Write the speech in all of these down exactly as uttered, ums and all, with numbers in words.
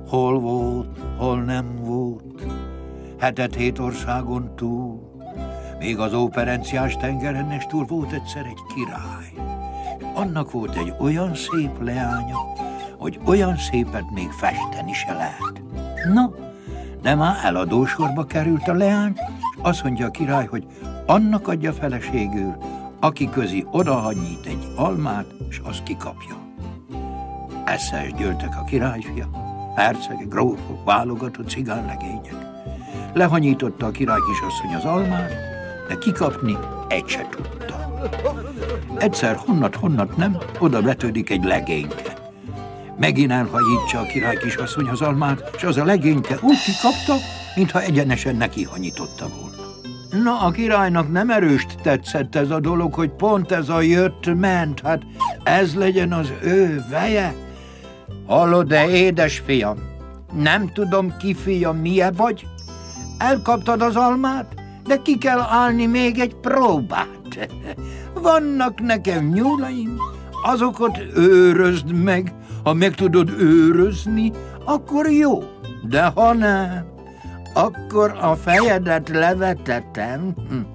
hol volt, hol nem volt, hetet hét országon túl, még az óperenciás tengeren is túl volt egyszer egy király. Annak volt egy olyan szép leánya, hogy olyan szépet még festeni se lehet. Na, de már eladósorba került a leány, és azt mondja a király, hogy annak adja feleségül, aki közi odahanyít egy almát, és azt kikapja. Eszes gyűltek a királyfia, hercegek, grófok, válogatott cigánlegények. Lehanyította a király kisasszony az almát, de kikapni egy se tudta. Egyszer honnat-honnat nem, oda vetődik egy legényke. Megint elhanyítsa a király kisasszony az almát, és az a legényke úgy kikapta, mintha egyenesen neki hanyította volna. Na, a királynak nem erőst tetszett ez a dolog, hogy pont ez a jött-ment, hát ez legyen az ő veje. Hallod, de édes fiam, nem tudom ki fia, milyen vagy? Elkaptad az almát, de ki kell állni még egy próbát. Vannak nekem nyúlaim, azokat őrözd meg. Ha meg tudod őrözni, akkor jó, de ha nem, akkor a fejedet levetetem.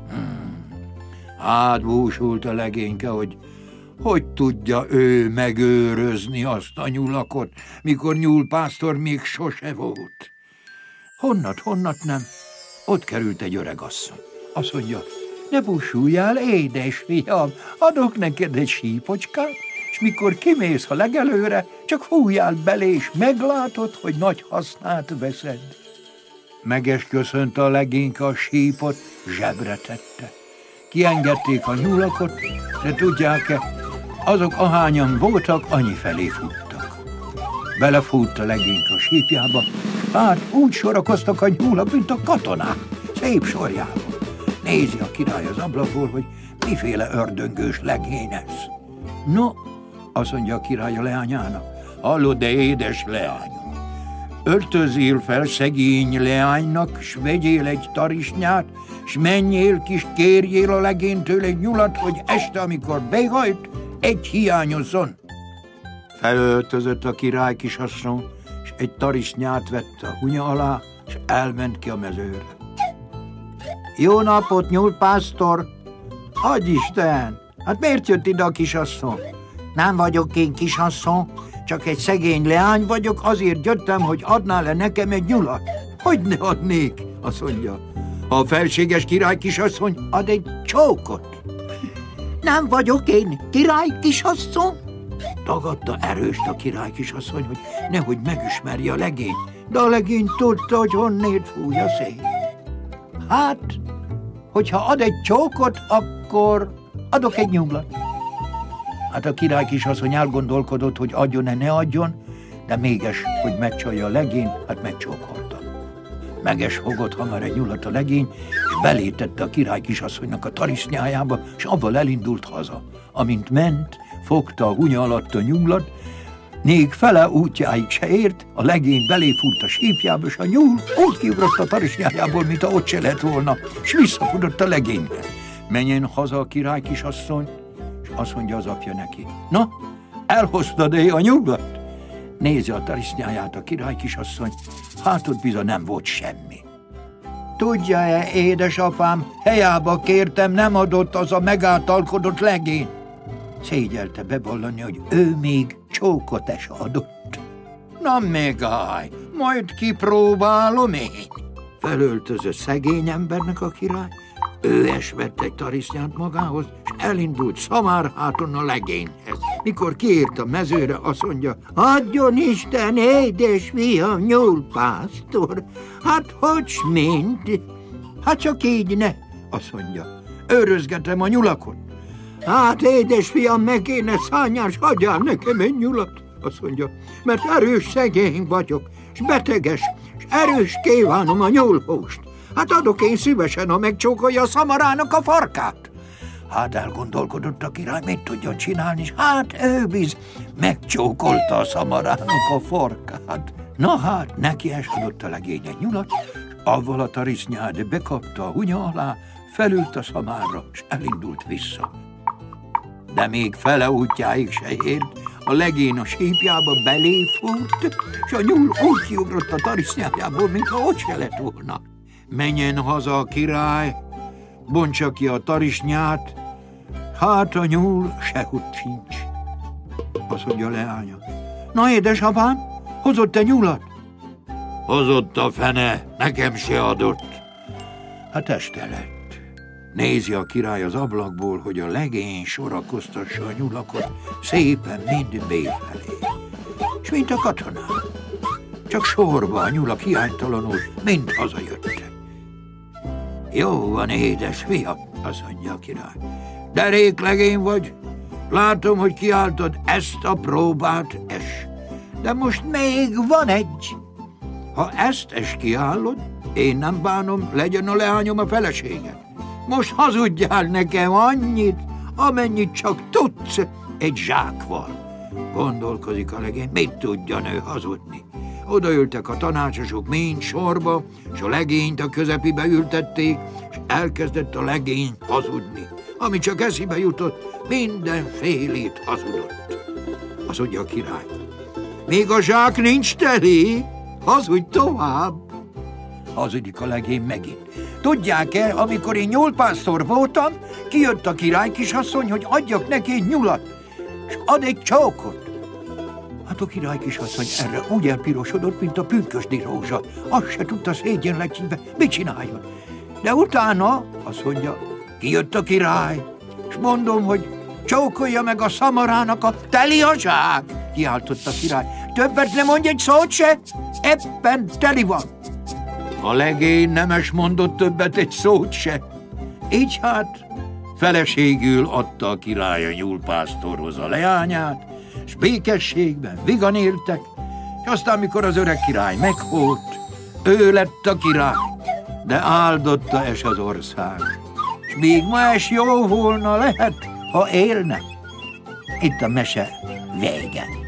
Hát búsult a legényke, hogy hogy tudja ő megőrözni azt a nyulakot, mikor nyúlpásztor még sose volt. Honnat, honnat nem, ott került egy öreg asszony. Azt mondja, ne búsuljál, édes fiam, adok neked egy sípocskát, és mikor kimész a legelőre, csak fújjál bele, és meglátod, hogy nagy hasznát veszed. Megesköszönte a legényke a sípot, zsebre tette. Kiengedték a nyulakot, de tudják-e, azok ahányan voltak, annyi felé futtak. Belefújt a legényke a sípjába, hát úgy sorakoztak a nyúlak, mint a katonák, szép sorjában. Nézi a király az ablakból, hogy miféle ördöngős legény ez. No, azt mondja a király a leányának, hallod, de édes leányom, öltözél fel szegény leánynak, s vegyél egy tarisnyát, s menjél kis, kérjél a legénytől egy nyulat, hogy este, amikor behajt, egy hiányozzon. Felöltözött a király kisasszony, és egy tarisnyát vett a hunya alá, és elment ki a mezőre. Jó napot, nyúlpásztor! Adj Isten! Hát miért jött ide a kisasszony? Nem vagyok én kisasszony, csak egy szegény leány vagyok, azért jöttem, hogy adnál-e nekem egy nyulat. Hogy ne adnék, azt mondja. Ha a felséges király kisasszony ad egy csókot. Nem vagyok én király kisasszony? Tagadta erőst a király kisasszony, hogy nehogy megismerje a legény, de a legény tudta, hogy honnét fúj a szél. Hát, hogyha ad egy csókot, akkor adok egy nyuglat. Hát a király kisasszony elgondolkodott, hogy adjon-e, ne adjon, de méges, hogy megcsalja a legény, hát megcsókolta. Meges fogott hamar egy nyulat a legény, és belétette a király kisasszonynak a tarisznyájába, és abból elindult haza. Amint ment, fogta a hunya alatt a nyulat, még fele útjáig se ért, a legény beléfúrt a sípjába, és a nyúl úgy kiugrott a tarisznyájából, mint a ott se lett volna, és visszafutott a legénybe. Menjen haza a király kisasszony, és azt mondja az apja neki, na, elhoztad-e a nyulat? Nézi a tarisznyáját a király kisasszony, hát ott bizony nem volt semmi. Tudja-e, édesapám, helyába kértem, nem adott az a megáltalkodott legény. Szégyelte bevallani, hogy ő még csókot es adott. Na megállj, majd kipróbálom én. Felöltözött szegény embernek a király, ő esvett egy tarisznyát magához, és elindult szamárháton a legényhez. Mikor kiért a mezőre, azt mondja, adjon Isten, édes fiam, nyúlpásztor, hát hogy mint? Hát csak így ne, azt mondja, őrözgetem a nyulakot. Hát édes fiam, meg kéne szányás, hagyjál nekem egy nyulat, azt mondja, mert erős szegény vagyok, és beteges, és erős kívánom a nyúlhúst. Hát adok én szívesen, ha megcsókolja a szamarának a farkát. Hát elgondolkodott a király, mit tudjon csinálni, és hát ő biz megcsókolta a szamarának a farkát. Na hát, neki esodott a legény egy nyulat, és avval a tarisznyát bekapta a hunya alá, felült a szamárra, és elindult vissza. De még fele útjáig se ért, a legény a sípjába beléfúrt, és a nyúl úgy kiugrott a tarisznyájából, mintha ott se lett volna. Menjen haza a király, bontsa ki a tarisnyát, hát a nyúl sehogy sincs. Azt mondja a leánya. Na, édesapám, hozott te nyulat? Hozott a fene, nekem se adott. Hát este lett. Nézi a király az ablakból, hogy a legény sorakoztassa a nyulakot szépen mind béfelé. És mint a katonák, csak sorba a nyulak hiánytalanul mind hazajöttek. Jó van, édes fiam, azt mondja a király. Derék legény vagy, látom, hogy kiálltad ezt a próbát, es. De most még van egy. Ha ezt es kiállod, én nem bánom, legyen a leányom a felesége. Most hazudjál nekem annyit, amennyit csak tudsz egy zsákval. Gondolkozik a legény, mit tudja ő hazudni. Odaültek a tanácsosok mind sorba, és a legényt a közepibe ültették, és elkezdett a legény hazudni. Ami csak eszébe jutott, mindenfélét hazudott. Azt mondja a király. Még a zsák nincs teli, hazudj tovább. Hazudik a legény megint. Tudják-e, amikor én nyúlpásztor voltam, kijött a király kisasszony, hogy adjak neki egy nyulat, és ad egy csókot. Hát a király kisasszony erre úgy elpirosodott, mint a pünkösdi rózsa. Azt se tudta szégyenletjébe, mit csináljon. De utána, azt mondja, kijött a király, és mondom, hogy csókolja meg a szamarának a teli a zsák, kiáltott a király. Többet nem mondj egy szót se, ebben teli van. A legény nemes mondott többet egy szót se. Így hát feleségül adta a király a nyúlpásztorhoz a leányát, s békességben vigan éltek, és aztán, mikor az öreg király meghólt, ő lett a király, de áldotta es az ország. És még ma es jó volna lehet, ha élne. Itt a mese vége.